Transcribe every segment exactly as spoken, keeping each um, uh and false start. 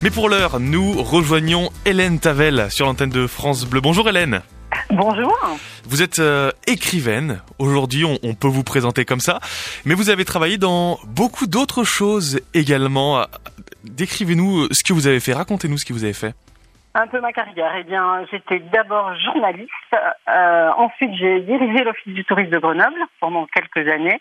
Mais pour l'heure, nous rejoignons Hélène Tavel sur l'antenne de France Bleu. Bonjour Hélène. Bonjour. Vous êtes euh, écrivaine. Aujourd'hui, on, on peut vous présenter comme ça. Mais vous avez travaillé dans beaucoup d'autres choses également. Décrivez-nous ce que vous avez fait. Racontez-nous ce que vous avez fait. Un peu ma carrière. Eh bien, j'étais d'abord journaliste. Euh, ensuite, j'ai dirigé l'Office du tourisme de Grenoble pendant quelques années.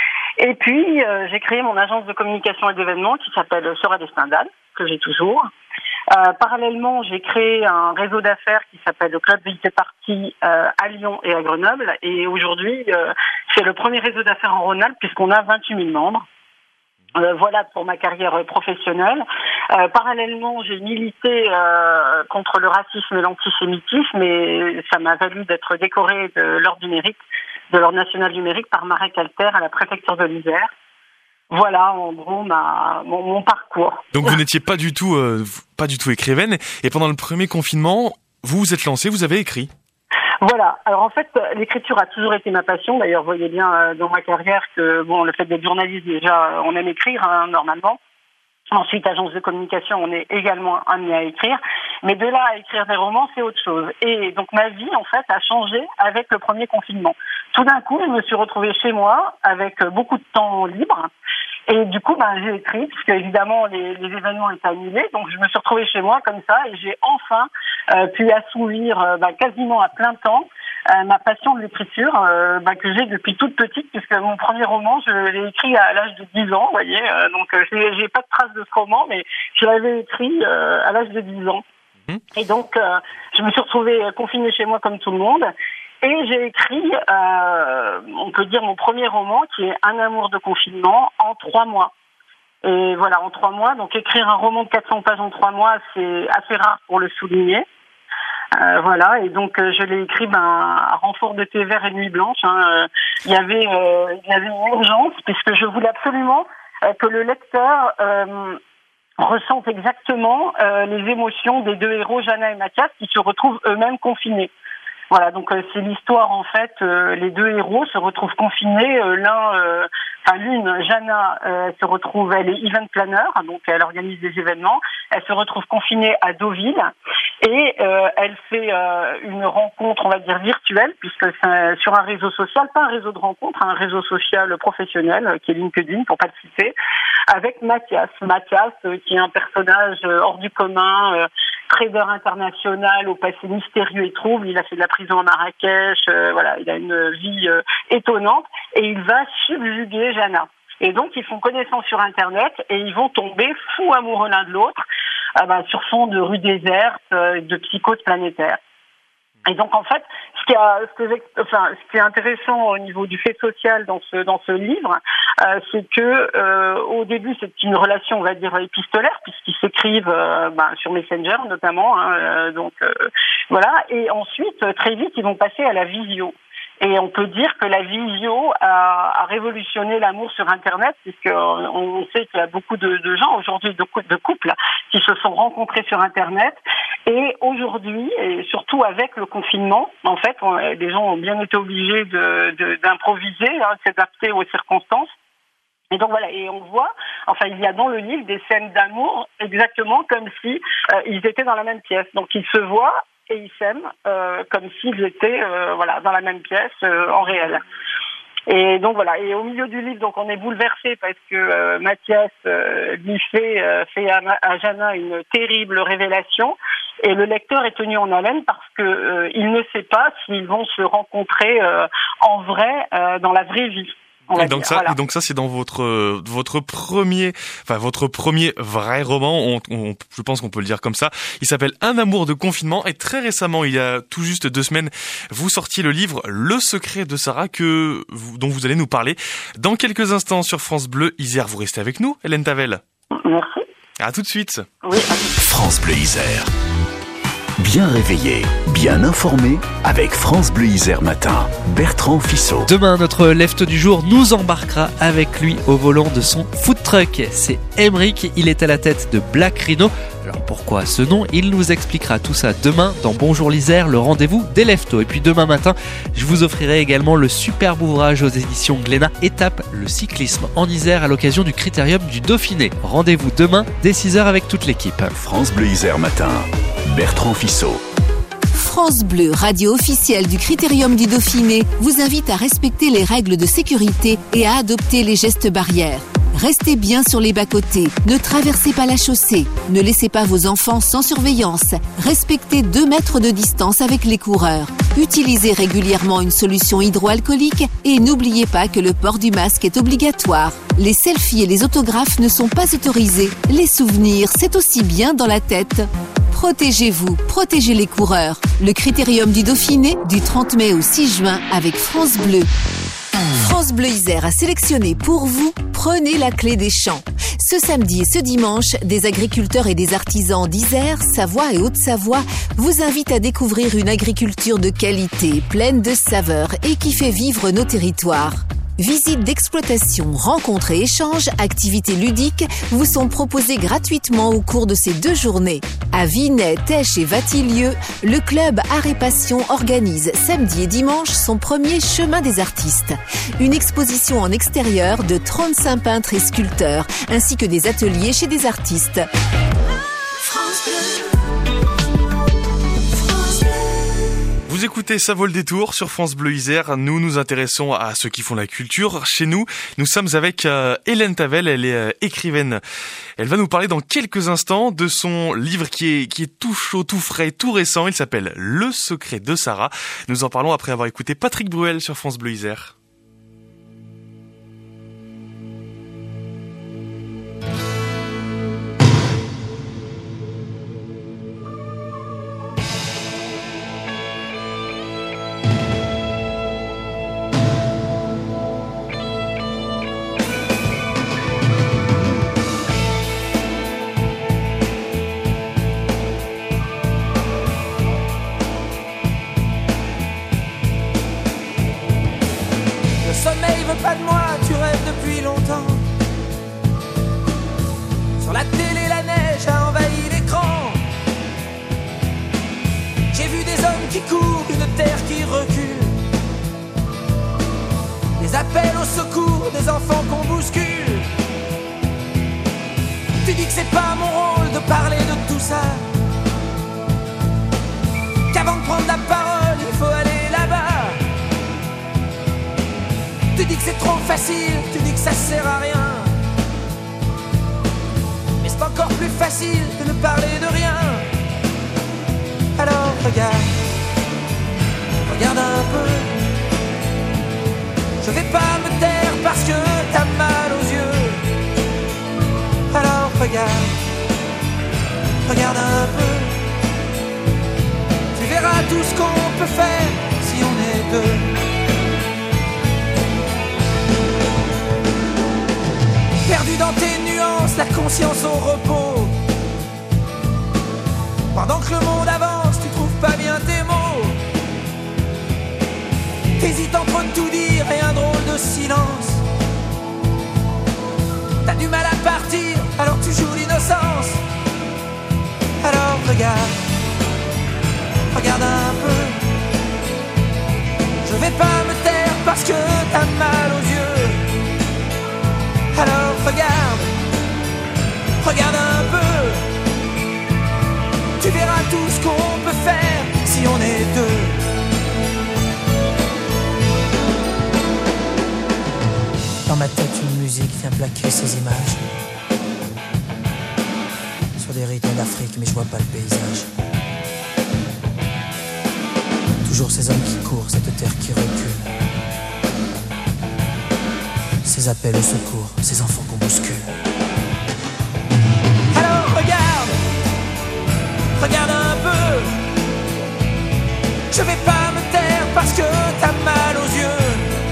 Et puis, euh, j'ai créé mon agence de communication et d'événements qui s'appelle Sera Destin d'Anne, que j'ai toujours. Euh, parallèlement, j'ai créé un réseau d'affaires qui s'appelle le Club Visite Party euh, à Lyon et à Grenoble. Et aujourd'hui, euh, c'est le premier réseau d'affaires en Rhône-Alpes puisqu'on a vingt-huit mille membres. Euh, voilà pour ma carrière professionnelle. Euh, parallèlement, j'ai milité euh, contre le racisme et l'antisémitisme et ça m'a valu d'être décorée de l'Ordre du Mérite, de l'Ordre national du Mérite par Marek Alter à la préfecture de l'Isère. Voilà, en gros, ma, mon, mon parcours. Donc vous n'étiez pas du tout, euh, pas du tout écrivaine. Et pendant le premier confinement, vous vous êtes lancée, vous avez écrit. Voilà. Alors en fait, l'écriture a toujours été ma passion. D'ailleurs, vous voyez bien euh, dans ma carrière que bon, le fait d'être journaliste, déjà, on aime écrire hein, normalement. Ensuite, agence de communication, on est également amené à écrire. Mais de là à écrire des romans, c'est autre chose. Et donc ma vie, en fait, a changé avec le premier confinement. Tout d'un coup, je me suis retrouvée chez moi avec beaucoup de temps libre. Et du coup, ben, j'ai écrit, puisque évidemment, les, les événements étaient annulés. Donc, je me suis retrouvée chez moi comme ça et j'ai enfin euh, pu assouvir euh, ben, quasiment à plein temps euh, ma passion de l'écriture euh, ben, que j'ai depuis toute petite, puisque mon premier roman, je l'ai écrit à l'âge de dix ans, vous voyez. Euh, donc, euh, j'ai, j'ai pas de trace de ce roman, mais je l'avais écrit euh, à l'âge de dix ans. Mmh. Et donc, euh, je me suis retrouvée confinée chez moi comme tout le monde. Et j'ai écrit, euh, on peut dire, mon premier roman, qui est Un amour de confinement, en trois mois. Et voilà, en trois mois. Donc, écrire un roman de quatre cents pages en trois mois, c'est assez rare pour le souligner. Euh, voilà, et donc euh, je l'ai écrit ben, à renfort de thé vert et nuit blanche. Hein. Euh, il y avait, euh, il y avait une urgence, puisque je voulais absolument euh, que le lecteur euh, ressente exactement euh, les émotions des deux héros, Jana et Mathias, qui se retrouvent eux-mêmes confinés. Voilà, donc euh, c'est l'histoire en fait. Euh, les deux héros se retrouvent confinés. Euh, l'un, euh, enfin l'une, Jana, euh, se retrouve, elle est event planner, donc elle organise des événements. Elle se retrouve confinée à Deauville et euh, elle fait euh, une rencontre, on va dire virtuelle, puisque c'est sur un réseau social, pas un réseau de rencontres, un réseau social professionnel euh, qui est LinkedIn, pour pas le citer, avec Mathias. Mathias, euh, qui est un personnage euh, hors du commun. Euh, trader international au passé mystérieux et trouble, il a fait de la prison à Marrakech, euh, voilà, il a une vie euh, étonnante et il va subjuguer Jana. Et donc ils font connaissance sur Internet et ils vont tomber fous amoureux l'un de l'autre euh, bah, sur fond de rues désertes, euh, de psychoses planétaires. Et donc en fait, ce qui, a, ce, que enfin, ce qui est intéressant au niveau du fait social dans ce dans ce livre, euh, c'est que euh, au début c'est une relation, on va dire épistolaire, puisqu'ils s'écrivent euh, ben, sur Messenger notamment, hein, euh, donc euh, voilà. Et ensuite très vite ils vont passer à la visio. Et on peut dire que la visio a, a révolutionné l'amour sur Internet, puisqu'on on sait qu'il y a beaucoup de, de gens aujourd'hui, de, de couples, qui se sont rencontrés sur Internet. Et aujourd'hui, et surtout avec le confinement, en fait, on, les gens ont bien été obligés de, de, d'improviser, hein, de s'adapter aux circonstances. Et donc voilà, et on voit, enfin il y a dans le livre des scènes d'amour exactement comme si euh, ils étaient dans la même pièce. Donc ils se voient et ils s'aiment euh, comme s'ils étaient euh, voilà dans la même pièce euh, en réel. Et donc voilà, et au milieu du livre, donc on est bouleversé parce que euh, Mathias euh, lui fait euh, fait à, à Jana une terrible révélation et le lecteur est tenu en haleine parce que euh, il ne sait pas s'ils vont se rencontrer euh, en vrai euh, dans la vraie vie. Et donc, ça, voilà. et donc ça, c'est dans votre euh, votre premier, enfin votre premier vrai roman. On, on, je pense qu'on peut le dire comme ça. Il s'appelle Un amour de confinement. Et très récemment, il y a tout juste deux semaines, vous sortiez le livre Le secret de Sarah, que dont vous allez nous parler dans quelques instants sur France Bleu Isère. Vous restez avec nous, Hélène Tavel. Merci. À tout de suite. Oui. À tout de suite. France Bleu Isère. Bien réveillé, bien informé avec France Bleu Isère Matin. Bertrand Fissot. Demain, notre lefto du jour nous embarquera avec lui au volant de son food truck. C'est Emeric, il est à la tête de Black Rhino. Alors pourquoi ce nom? Il nous expliquera tout ça demain dans Bonjour l'Isère, le rendez-vous des leftos. Et puis demain matin, je vous offrirai également le superbe ouvrage aux éditions Glénat, Étape, le cyclisme en Isère à l'occasion du Critérium du Dauphiné. Rendez-vous demain dès six heures avec toute l'équipe. France Bleu Isère Matin, Bertrand Fissot. France Bleu, radio officielle du Critérium du Dauphiné, vous invite à respecter les règles de sécurité et à adopter les gestes barrières. Restez bien sur les bas-côtés, ne traversez pas la chaussée, ne laissez pas vos enfants sans surveillance, respectez deux mètres de distance avec les coureurs, utilisez régulièrement une solution hydroalcoolique et n'oubliez pas que le port du masque est obligatoire. Les selfies et les autographes ne sont pas autorisés, les souvenirs, c'est aussi bien dans la tête. Protégez-vous, protégez les coureurs. Le Critérium du Dauphiné, du trente mai au six juin avec France Bleu. France Bleu Isère a sélectionné pour vous Prenez la clé des champs. Ce samedi et ce dimanche, des agriculteurs et des artisans d'Isère, Savoie et Haute-Savoie vous invitent à découvrir une agriculture de qualité, pleine de saveurs et qui fait vivre nos territoires. Visites d'exploitation, rencontres et échanges, activités ludiques vous sont proposées gratuitement au cours de ces deux journées. À Vinay, Têche et Vatilieu, le club Art et Passion organise samedi et dimanche son premier Chemin des artistes. Une exposition en extérieur de trente-cinq peintres et sculpteurs, ainsi que des ateliers chez des artistes. Vous écoutez Ça vaut le détour sur France Bleu Isère. Nous nous intéressons à ceux qui font la culture. Chez nous, nous sommes avec euh, Hélène Tavel. Elle est euh, écrivaine. Elle va nous parler dans quelques instants de son livre qui est, qui est tout chaud, tout frais, tout récent. Il s'appelle Le secret de Sarah. Nous en parlons après avoir écouté Patrick Bruel sur France Bleu Isère. Pas de moi, tu rêves depuis longtemps. Sur la télé, la neige a envahi l'écran. J'ai vu des hommes qui courent, une terre qui recule. Des appels au secours, des enfants qu'on bouscule. Tu dis que c'est pas mon rôle de parler de tout ça, qu'avant de prendre la parole, il faut aller là-bas. Tu dis que c'est trop facile, tu dis que ça sert à rien. Mais c'est encore plus facile de ne parler de rien. Alors regarde, regarde un peu. Je vais pas me taire parce que t'as mal aux yeux. Alors regarde, regarde un peu. Tu verras tout ce qu'on peut faire si on est deux. Perdu dans tes nuances, la conscience au repos. Pendant que le monde avance, tu trouves pas bien tes mots. T'hésites entre tout dire et un drôle de silence. T'as du mal à partir, alors tu joues l'innocence. Alors regarde, regarde un peu. Je vais pas me taire parce que t'as mal aux yeux. Alors regarde, regarde un peu. Tu verras tout ce qu'on peut faire si on est deux. Dans ma tête, une musique vient plaquer ces images sur des rythmes d'Afrique, mais je vois pas le paysage. Toujours ces hommes qui courent, cette terre qui recule. Ces appels au secours, ces enfants qu'on bouscule. Alors regarde, regarde un peu. Je vais pas me taire parce que t'as mal aux yeux.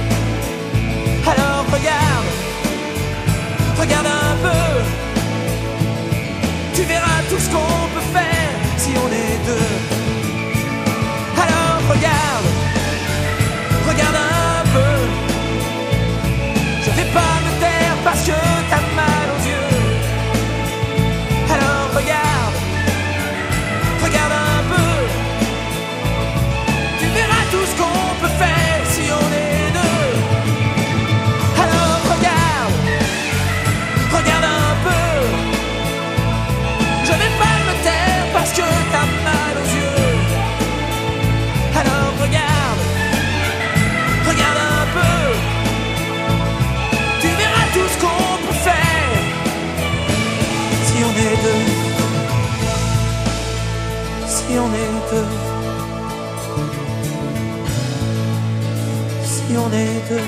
Alors regarde, regarde un peu. Tu verras tout ce qu'on peut faire si on est deux. on est deux, si on est deux.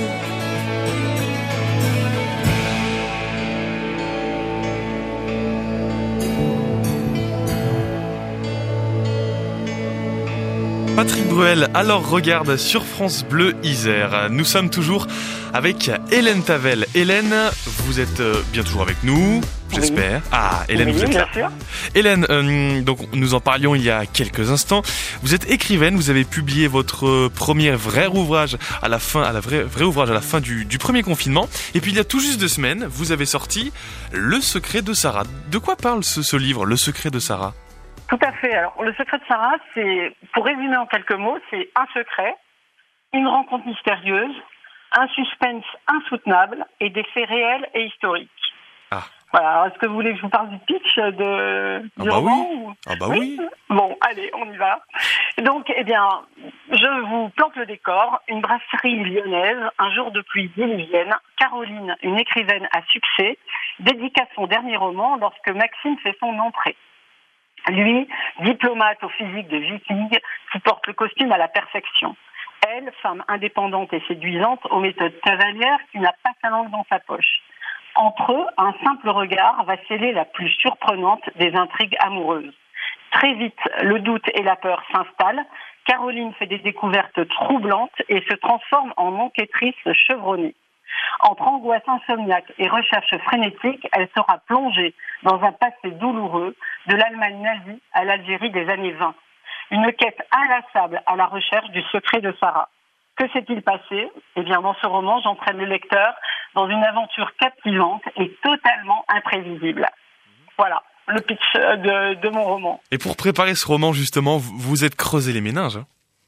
Patrick Bruel, alors regarde sur France Bleu Isère. Nous sommes toujours avec Hélène Tavel. Hélène, vous êtes bien toujours avec nous, j'espère. Oui. Ah, Hélène, oui, vous êtes bien là. Sûr. Hélène, euh, donc nous en parlions il y a quelques instants. Vous êtes écrivaine, vous avez publié votre premier vrai ouvrage à la fin, à la vraie, vrai ouvrage à la fin du, du premier confinement. Et puis il y a tout juste deux semaines, vous avez sorti Le secret de Sarah. De quoi parle ce, ce livre, Le secret de Sarah ? Tout à fait. Alors, le secret de Sarah, c'est, pour résumer en quelques mots, c'est un secret, une rencontre mystérieuse, un suspense insoutenable et des faits réels et historiques. Ah. Voilà. Alors, est-ce que vous voulez que je vous parle du pitch de, ah du bah roman oui. ou... Ah bah oui. oui. Bon, allez, on y va. Donc, eh bien, je vous plante le décor. Une brasserie lyonnaise, un jour de pluie diluvienne, Caroline, une écrivaine à succès, dédicace son dernier roman lorsque Maxime fait son entrée. Lui, diplomate au physique de viking, qui porte le costume à la perfection. Elle, femme indépendante et séduisante, aux méthodes cavalières, qui n'a pas sa langue dans sa poche. Entre eux, un simple regard va sceller la plus surprenante des intrigues amoureuses. Très vite, le doute et la peur s'installent. Caroline fait des découvertes troublantes et se transforme en enquêtrice chevronnée. Entre angoisse insomniaque et recherche frénétique, elle sera plongée dans un passé douloureux, de l'Allemagne nazie à l'Algérie des années vingt. Une quête inlassable à la recherche du secret de Sarah. Que s'est-il passé ? Eh bien, dans ce roman, j'entraîne le lecteur dans une aventure captivante et totalement imprévisible. Voilà le pitch de, de mon roman. Et pour préparer ce roman, justement, vous vous êtes creusé les méninges, hein ?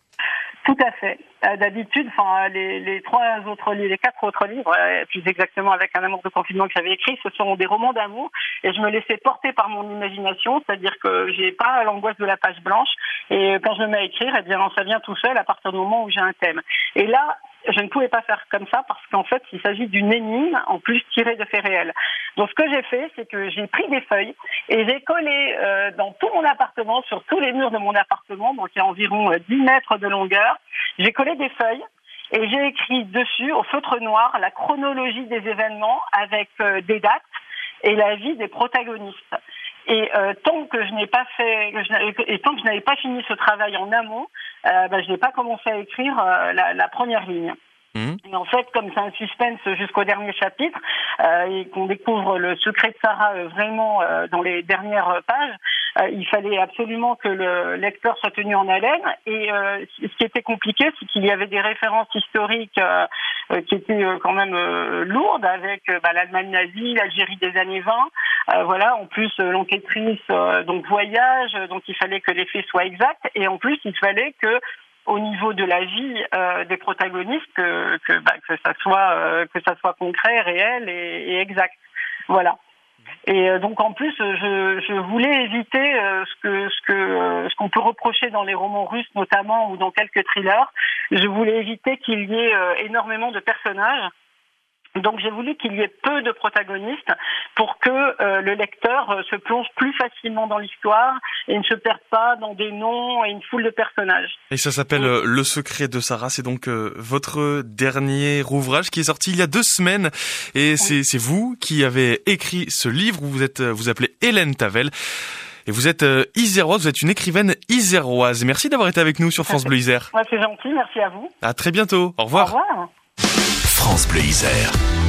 Tout à fait. Euh, d'habitude, enfin, les, les trois autres livres, les quatre autres livres, euh, plus exactement avec Un amour de confinement que j'avais écrit, ce sont des romans d'amour et je me laissais porter par mon imagination, c'est-à-dire que j'ai pas l'angoisse de la page blanche et quand je me mets à écrire, eh bien, ça vient tout seul à partir du moment où j'ai un thème. Et là, je ne pouvais pas faire comme ça parce qu'en fait, il s'agit d'une énigme en plus tirée de faits réels. Donc, ce que j'ai fait, c'est que j'ai pris des feuilles et j'ai collé euh, dans tout mon appartement, sur tous les murs de mon appartement, donc il y a environ euh, dix mètres de longueur, j'ai collé des feuilles et j'ai écrit dessus, au feutre noir, la chronologie des événements avec euh, des dates et la vie des protagonistes. Et euh, tant que je n'ai pas fait, que je et tant que je n'avais pas fini ce travail en amont, euh, bah, je n'ai pas commencé à écrire euh, la, la première ligne. Mmh. Et en fait, comme c'est un suspense jusqu'au dernier chapitre, euh, et qu'on découvre le secret de Sarah euh, vraiment euh, dans les dernières pages, euh, il fallait absolument que le lecteur soit tenu en haleine. Et euh, ce qui était compliqué, c'est qu'il y avait des références historiques euh, euh, qui étaient euh, quand même euh, lourdes, avec euh, bah, l'Allemagne nazie, l'Algérie des années vingt. Euh, voilà, en plus euh, l'enquêtrice euh, donc voyage, donc il fallait que les faits soient exacts. Et en plus, il fallait que au niveau de la vie euh, des protagonistes, que que, bah, que ça soit euh, que ça soit concret, réel et, et exact. Voilà. Et euh, donc en plus, je, je voulais éviter euh, ce que ce que euh, ce qu'on peut reprocher dans les romans russes notamment ou dans quelques thrillers. Je voulais éviter qu'il y ait euh, énormément de personnages. Donc j'ai voulu qu'il y ait peu de protagonistes pour que euh, le lecteur euh, se plonge plus facilement dans l'histoire et ne se perde pas dans des noms et une foule de personnages. Et ça s'appelle euh, Le secret de Sarah, c'est donc euh, votre dernier ouvrage qui est sorti il y a deux semaines et c'est, oui. c'est vous qui avez écrit ce livre. Vous êtes, vous appelez Hélène Tavel. Et vous êtes euh, iséroise, vous êtes une écrivaine iséroise. Merci d'avoir été avec nous sur France Bleu Isère. Ouais, c'est gentil, merci à vous. À très bientôt, au revoir. Au revoir. France Bleu Isère.